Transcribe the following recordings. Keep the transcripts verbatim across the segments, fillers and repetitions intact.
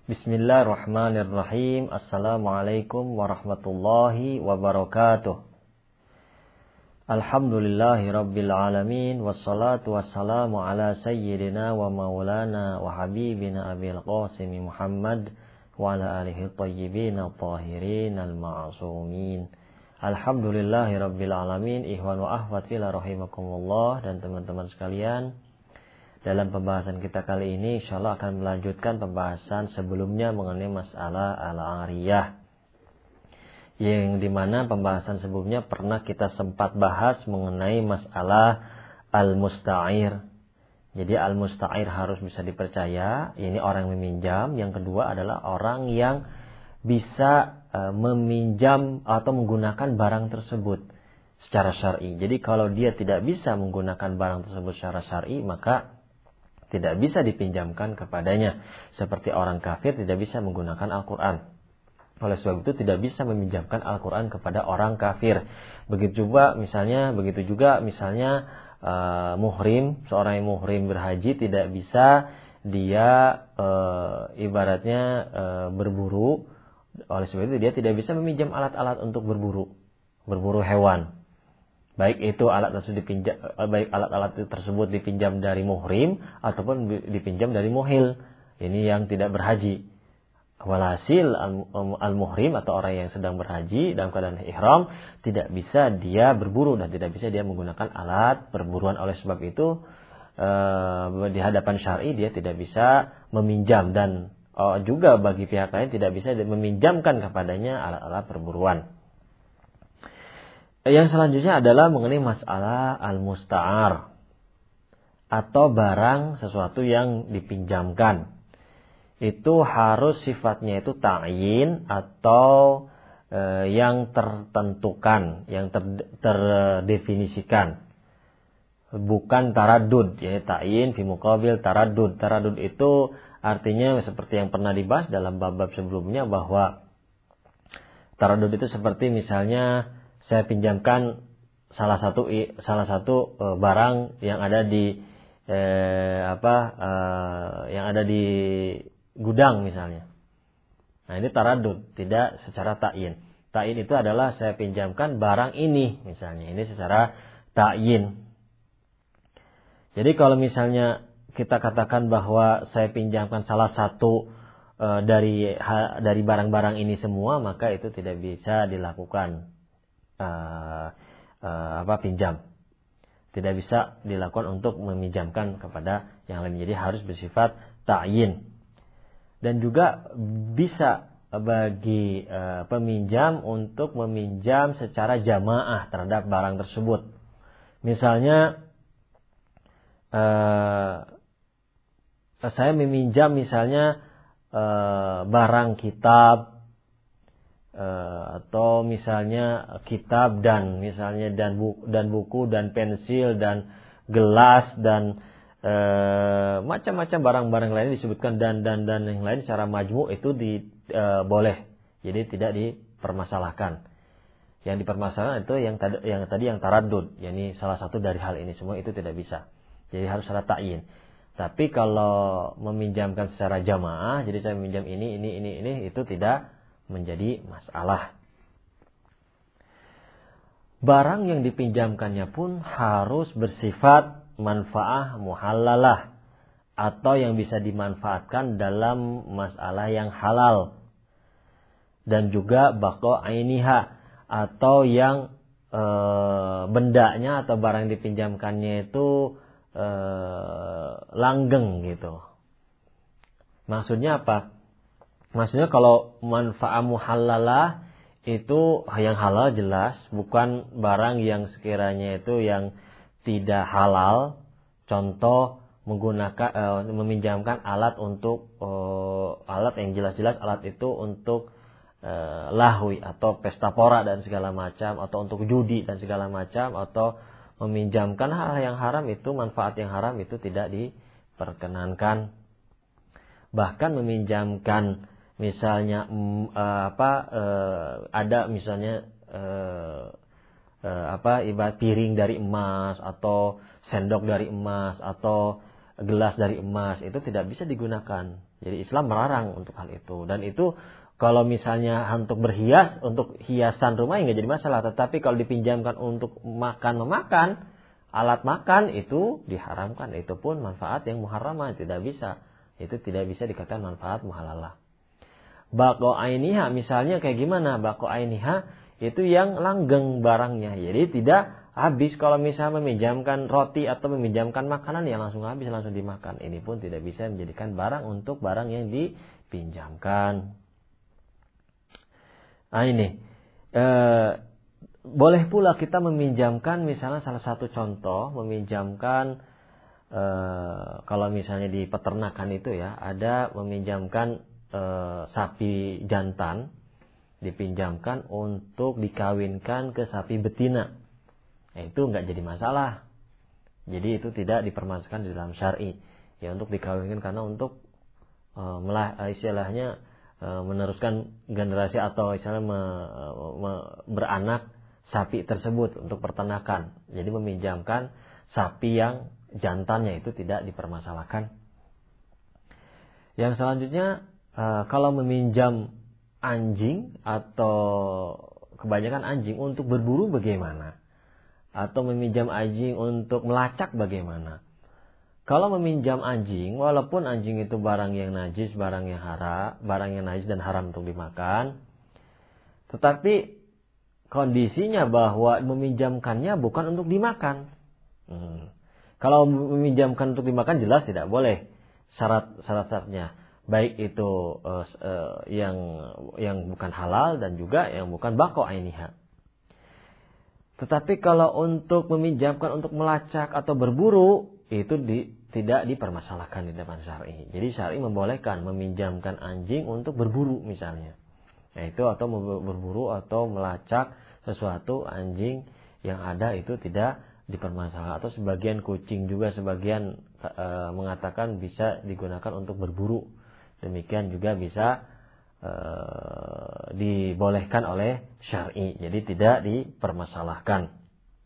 Bismillahirrahmanirrahim. Assalamualaikum warahmatullahi wabarakatuh. Alhamdulillahi rabbil alamin. Wassalatu wassalamu ala sayyidina wa maulana wa habibina abil qasim Muhammad wa ala alihi tayyibin tahirin al-ma'asumin. Alhamdulillahi rabbil alamin. Ikhwan wa akhwat fillah rahimakumullah. Dan teman-teman sekalian, dalam pembahasan kita kali ini insyaallah akan melanjutkan pembahasan sebelumnya mengenai masalah al-ariyah, yang dimana pembahasan sebelumnya pernah kita sempat bahas mengenai masalah al-musta'ir. Jadi al-musta'ir harus bisa dipercaya, ini orang yang meminjam. Yang kedua adalah orang yang bisa e, meminjam atau menggunakan barang tersebut secara syar'i. Jadi kalau dia tidak bisa menggunakan barang tersebut secara syar'i, maka tidak bisa dipinjamkan kepadanya. Seperti orang kafir tidak bisa menggunakan Al-Quran. Oleh sebab itu tidak bisa meminjamkan Al-Quran kepada orang kafir. Begitu juga misalnya, begitu juga misalnya uh, muhrim, seorang yang muhrim berhaji tidak bisa dia uh, ibaratnya uh, berburu. Oleh sebab itu dia tidak bisa meminjam alat-alat untuk berburu, berburu hewan. Baik itu alat tersebut dipinjam, baik alat-alat tersebut dipinjam dari muhrim ataupun dipinjam dari muhil. Ini yang tidak berhaji. Walhasil al-muhrim atau orang yang sedang berhaji dalam keadaan ihram tidak bisa dia berburu dan tidak bisa dia menggunakan alat perburuan. Oleh sebab itu di hadapan syar'i dia tidak bisa meminjam, dan juga bagi pihak lain tidak bisa meminjamkan kepadanya alat-alat perburuan. Yang selanjutnya adalah mengenai masalah al-musta'ar atau barang sesuatu yang dipinjamkan. Itu harus sifatnya itu ta'yin atau e, yang tertentukan, yang ter, terdefinisikan. Bukan taradud, ya, ta'yin fi muqabil taradud. Taradud itu artinya seperti yang pernah dibahas dalam bab-bab sebelumnya, bahwa taradud itu seperti misalnya saya pinjamkan salah satu salah satu e, barang yang ada di e, apa e, yang ada di gudang misalnya. Nah, ini taradud, tidak secara ta'yin. Ta'yin itu adalah saya pinjamkan barang ini misalnya. Ini secara ta'yin. Jadi kalau misalnya kita katakan bahwa saya pinjamkan salah satu e, dari ha, dari barang-barang ini semua, maka itu tidak bisa dilakukan Uh, uh, apa pinjam, tidak bisa dilakukan untuk meminjamkan kepada yang lain. Jadi harus bersifat ta'yin. Dan juga bisa bagi uh, peminjam untuk meminjam secara jamaah terhadap barang tersebut. Misalnya uh, saya meminjam misalnya uh, barang kitab, Uh, atau misalnya kitab dan misalnya dan buku dan buku dan pensil dan gelas dan uh, macam-macam barang-barang lain disebutkan dan dan dan yang lain secara majmu' itu di, uh, boleh. Jadi tidak dipermasalahkan. Yang dipermasalahkan itu yang tadi yang tadi yang taradud, yakni salah satu dari hal ini semua itu tidak bisa. Jadi harus ada ta'yin. Tapi kalau meminjamkan secara jamaah, jadi saya meminjam ini ini ini ini itu tidak menjadi masalah. Barang yang dipinjamkannya pun harus bersifat manfaah muhallalah atau yang bisa dimanfaatkan dalam masalah yang halal, dan juga baqa ainiha atau yang e, bendanya atau barang yang dipinjamkannya itu e, langgeng gitu. Maksudnya apa? Maksudnya kalau manfaat muhallalah itu yang halal jelas, bukan barang yang sekiranya itu yang tidak halal. Contoh menggunakan e, meminjamkan alat untuk e, alat yang jelas-jelas alat itu untuk e, lahwi atau pesta pora dan segala macam, atau untuk judi dan segala macam, atau meminjamkan hal yang haram, itu manfaat yang haram itu tidak diperkenankan. Bahkan meminjamkan misalnya mm, uh, apa uh, ada misalnya uh, uh, apa ibarat piring dari emas atau sendok dari emas atau gelas dari emas, itu tidak bisa digunakan. Jadi Islam melarang untuk hal itu. Dan itu kalau misalnya untuk berhias, untuk hiasan rumah ya nggak jadi masalah. Tetapi kalau dipinjamkan untuk makan memakan, alat makan itu diharamkan. Itu pun manfaat yang muharramah, tidak bisa. Itu tidak bisa dikatakan manfaat muhalalah. Bako ainiha misalnya kayak gimana? Bako ainiha itu yang langgeng barangnya. Jadi tidak habis kalau misalnya meminjamkan roti atau meminjamkan makanan yang langsung habis, langsung dimakan. Ini pun tidak bisa menjadikan barang untuk barang yang dipinjamkan. Nah ini, e, boleh pula kita meminjamkan misalnya salah satu contoh, meminjamkan e, kalau misalnya di peternakan itu ya, ada meminjamkan e, sapi jantan, dipinjamkan untuk dikawinkan ke sapi betina. Nah, itu nggak jadi masalah. Jadi itu tidak dipermasalahan di dalam syar'i. Ya untuk dikawinkan karena untuk e, melah, istilahnya meneruskan generasi atau misalnya me, me, beranak sapi tersebut untuk peternakan. Jadi meminjamkan sapi yang jantannya itu tidak dipermasalahkan. Yang selanjutnya kalau meminjam anjing atau kebanyakan anjing untuk berburu bagaimana? Atau meminjam anjing untuk melacak bagaimana? Kalau meminjam anjing, walaupun anjing itu barang yang najis, barang yang haram, barang yang najis dan haram untuk dimakan, tetapi kondisinya bahwa meminjamkannya bukan untuk dimakan. Hmm. Kalau meminjamkan untuk dimakan jelas tidak boleh syarat-syaratnya, baik itu uh, uh, yang yang bukan halal dan juga yang bukan bako ainiha. Tetapi kalau untuk meminjamkan untuk melacak atau berburu, itu di, tidak dipermasalahkan di depan syar'i. Jadi syar'i membolehkan meminjamkan anjing untuk berburu misalnya. Nah, itu atau berburu atau melacak sesuatu anjing yang ada itu tidak dipermasalahkan. Atau sebagian kucing juga sebagian e, mengatakan bisa digunakan untuk berburu. Demikian juga bisa e, dibolehkan oleh syar'i. Jadi tidak dipermasalahkan.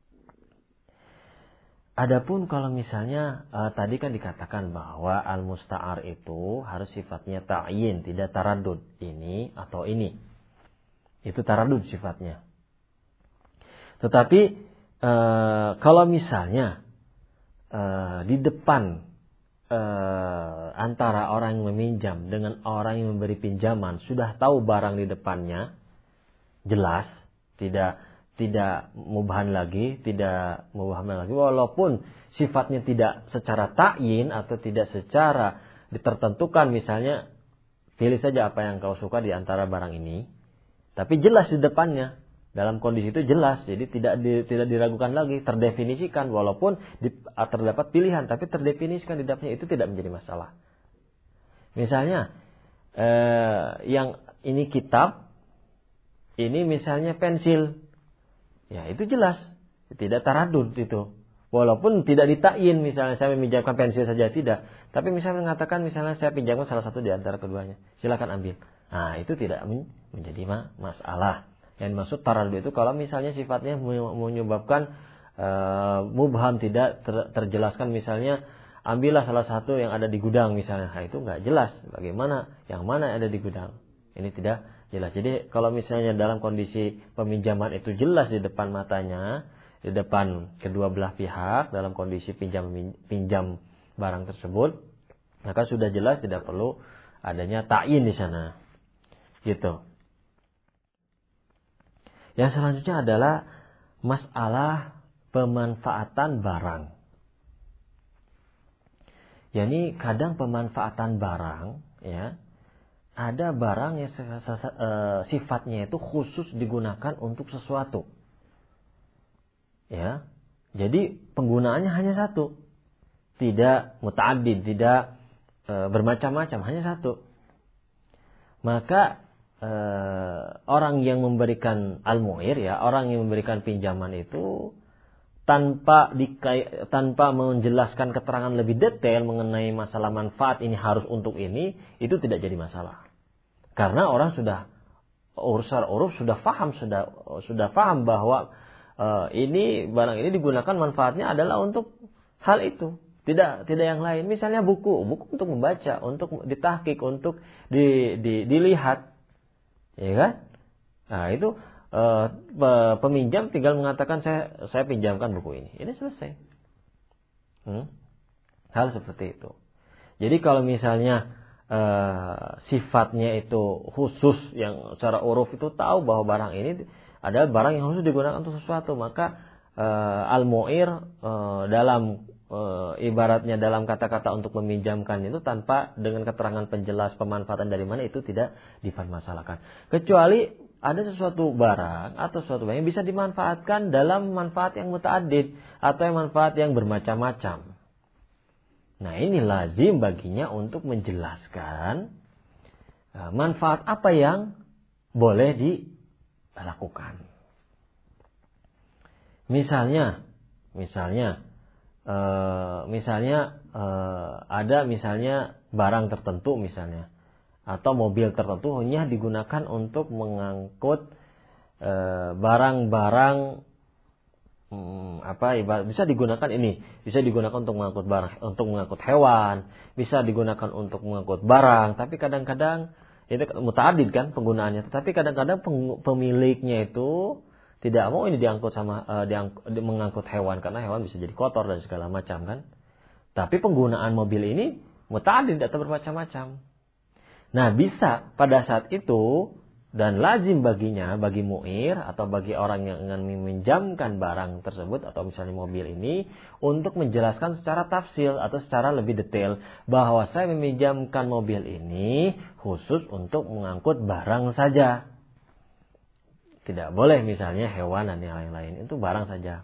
Adapun kalau misalnya uh, tadi kan dikatakan bahwa al-musta'ar itu harus sifatnya ta'yin, tidak taradud, ini atau ini. Itu taradud sifatnya. Tetapi uh, kalau misalnya uh, di depan uh, antara orang yang meminjam dengan orang yang memberi pinjaman sudah tahu barang di depannya, jelas, tidak tidak mubahan lagi, tidak mubahan lagi, walaupun sifatnya tidak secara ta'yin atau tidak secara ditertentukan, misalnya pilih saja apa yang kau suka di antara barang ini, tapi jelas di depannya, dalam kondisi itu jelas, jadi tidak di, tidak diragukan lagi, terdefinisikan, walaupun di, terdapat pilihan, tapi terdefinisikan di dalamnya, itu tidak menjadi masalah. Misalnya eh, yang ini kitab, ini misalnya pensil. Ya itu jelas, tidak taradud itu. Walaupun tidak ditakyin, misalnya saya meminjamkan pensil saja tidak. Tapi misalnya mengatakan misalnya saya pinjamkan salah satu di antara keduanya, silakan ambil. Nah itu tidak menjadi masalah. Yang dimaksud taradud itu kalau misalnya sifatnya menyebabkan uh, mubham, tidak ter, terjelaskan, misalnya ambillah salah satu yang ada di gudang misalnya. Nah itu nggak jelas bagaimana yang mana yang ada di gudang. Ini tidak jelas. Jadi kalau misalnya dalam kondisi peminjaman itu jelas di depan matanya, di depan kedua belah pihak dalam kondisi pinjam pinjam barang tersebut, maka sudah jelas, tidak perlu adanya ta'yin di sana. Gitu. Yang selanjutnya adalah masalah pemanfaatan barang. Yani kadang pemanfaatan barang, ya, ada barang yang sifatnya itu khusus digunakan untuk sesuatu. Ya. Jadi penggunaannya hanya satu. Tidak muta'addid, tidak e, bermacam-macam, hanya satu. Maka e, orang yang memberikan al-mu'ir, ya, orang yang memberikan pinjaman itu tanpa dikai, tanpa menjelaskan keterangan lebih detail mengenai masalah manfaat ini harus untuk ini, itu tidak jadi masalah. Karena orang sudah urusan uruf sudah paham sudah sudah paham bahwa e, ini barang ini digunakan manfaatnya adalah untuk hal itu. Tidak tidak yang lain. Misalnya buku, buku untuk membaca, untuk ditahqiq, untuk di, di, dilihat. Ya kan? Nah, itu uh, peminjam tinggal mengatakan saya saya pinjamkan buku ini. Ini selesai. Hmm? Hal seperti itu. Jadi kalau misalnya uh, sifatnya itu khusus, yang secara uruf itu tahu bahwa barang ini adalah barang yang khusus digunakan untuk sesuatu, maka uh, al-mu'ir uh, dalam uh, ibaratnya dalam kata-kata untuk meminjamkan itu tanpa dengan keterangan penjelas pemanfaatan dari mana, itu tidak dipermasalahkan. Kecuali ada sesuatu barang atau sesuatu barang yang bisa dimanfaatkan dalam manfaat yang muta'addid atau yang manfaat yang bermacam-macam. Nah, ini lazim baginya untuk menjelaskan uh, manfaat apa yang boleh dilakukan. Misalnya, misalnya, uh, misalnya uh, ada misalnya barang tertentu misalnya, atau mobil tertentu hanya digunakan untuk mengangkut uh, barang-barang. Hmm, apa ibarat bisa digunakan ini, bisa digunakan untuk mengangkut barang, untuk mengangkut hewan, bisa digunakan untuk mengangkut barang, tapi kadang-kadang itu muta'addid kan penggunaannya, tetapi kadang-kadang pemiliknya itu tidak mau ini diangkut sama uh, diangkut, mengangkut hewan, karena hewan bisa jadi kotor dan segala macam kan. Tapi penggunaan mobil ini muta'addid atau bermacam-macam. Nah, bisa pada saat itu dan lazim baginya, bagi mu'ir atau bagi orang yang ingin meminjamkan barang tersebut atau misalnya mobil ini, untuk menjelaskan secara tafsil atau secara lebih detail bahwa saya meminjamkan mobil ini khusus untuk mengangkut barang saja. Tidak boleh misalnya hewan dan yang lain-lain, itu barang saja.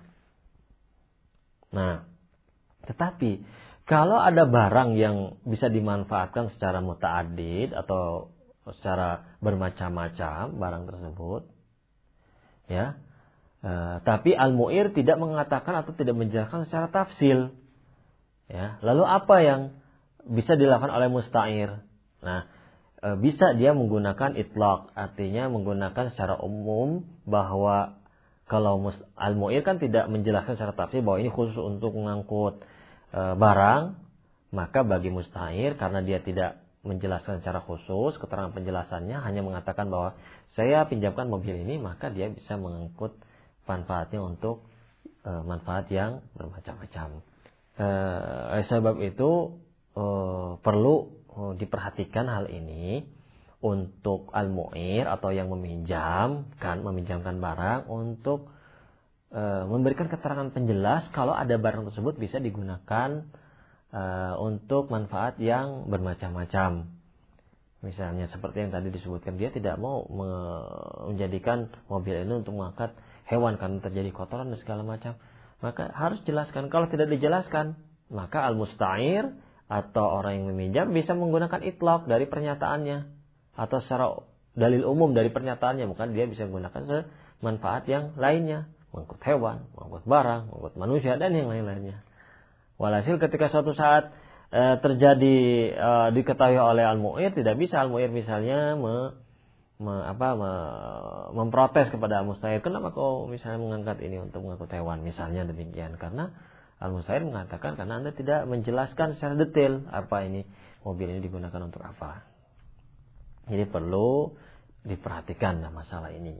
Nah, tetapi kalau ada barang yang bisa dimanfaatkan secara muta'addid atau secara bermacam-macam barang tersebut, ya, e, tapi al-mu'ir tidak mengatakan atau tidak menjelaskan secara tafsil, ya. Lalu apa yang bisa dilakukan oleh musta'ir? Nah, e, bisa dia menggunakan itlaq, artinya menggunakan secara umum bahwa kalau al-mu'ir kan tidak menjelaskan secara tafsil bahwa ini khusus untuk mengangkut e, barang, maka bagi musta'ir karena dia tidak menjelaskan secara khusus, keterangan penjelasannya hanya mengatakan bahwa saya pinjamkan mobil ini, maka dia bisa mengangkut manfaatnya untuk e, manfaat yang bermacam-macam. E, sebab itu e, perlu e, diperhatikan hal ini untuk al-mu'ir atau yang meminjamkan, meminjamkan barang untuk e, memberikan keterangan penjelas kalau ada barang tersebut bisa digunakan Uh, untuk manfaat yang bermacam-macam. Misalnya seperti yang tadi disebutkan, dia tidak mau me- menjadikan mobil ini untuk mengangkat hewan karena terjadi kotoran dan segala macam. Maka harus jelaskan. Kalau tidak dijelaskan, maka al-musta'ir atau orang yang meminjam bisa menggunakan itlaq dari pernyataannya atau secara dalil umum dari pernyataannya. Maka dia bisa menggunakan manfaat yang lainnya, mengangkut hewan, mengangkut barang, mengangkut manusia dan yang lain-lainnya. Walhasil ketika suatu saat e, terjadi e, diketahui oleh al-mu'ir, tidak bisa al-mu'ir misalnya me, me, apa, me, memprotes kepada al-musta'ir, kenapa kau misalnya mengangkat ini untuk mengangkut hewan, misalnya demikian. Karena al-musta'ir mengatakan karena Anda tidak menjelaskan secara detail apa ini mobil ini digunakan untuk apa. Jadi perlu diperhatikan masalah ini.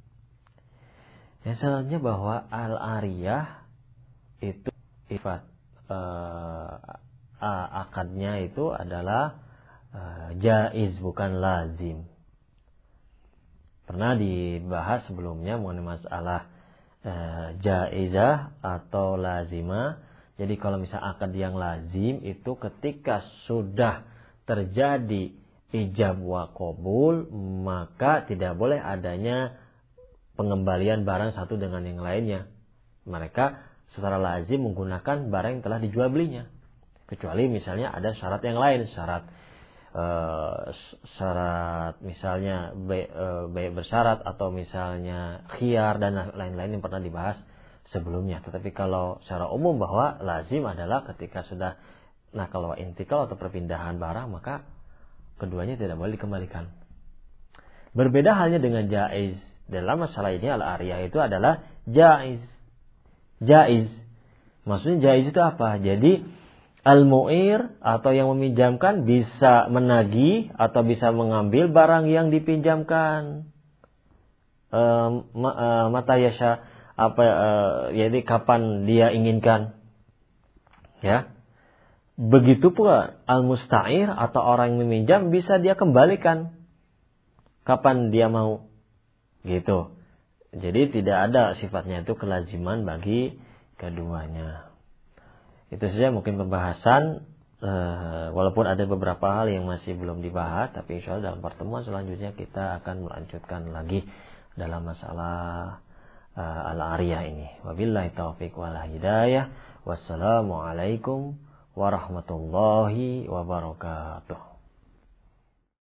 Yang selanjutnya bahwa al-ariyah itu sifat Uh, akadnya itu adalah uh, jaiz, bukan lazim. Pernah dibahas sebelumnya mengenai masalah uh, jaizah atau lazimah. Jadi kalau misalnya akad yang lazim itu ketika sudah terjadi ijab wa qabul, maka tidak boleh adanya pengembalian barang satu dengan yang lainnya. Mereka secara lazim menggunakan barang yang telah dijual belinya, kecuali misalnya ada syarat yang lain, syarat uh, syarat misalnya baik, uh, baik bersyarat atau misalnya khiyar dan lain-lain yang pernah dibahas sebelumnya. Tetapi kalau secara umum bahwa lazim adalah ketika sudah nakal wa intikal atau perpindahan barang, maka keduanya tidak boleh dikembalikan. Berbeda halnya dengan jaiz. Dalam masalah ini al-ariyah itu adalah jaiz. Jaiz. Maksudnya jaiz itu apa? Jadi al-mu'ir atau yang meminjamkan bisa menagih atau bisa mengambil barang yang dipinjamkan. E, ma, e, mata yasha apa e, jadi kapan dia inginkan. Ya. Begitu pula al-musta'ir atau orang yang meminjam bisa dia kembalikan kapan dia mau. Gitu. Jadi tidak ada sifatnya itu kelaziman bagi keduanya. Itu saja mungkin pembahasan uh, walaupun ada beberapa hal yang masih belum dibahas, tapi insya Allah dalam pertemuan selanjutnya kita akan melanjutkan lagi dalam masalah uh, al-ariyah ini. Wabillahi taufiq wal hidayah. Wassalamualaikum warahmatullahi wabarakatuh.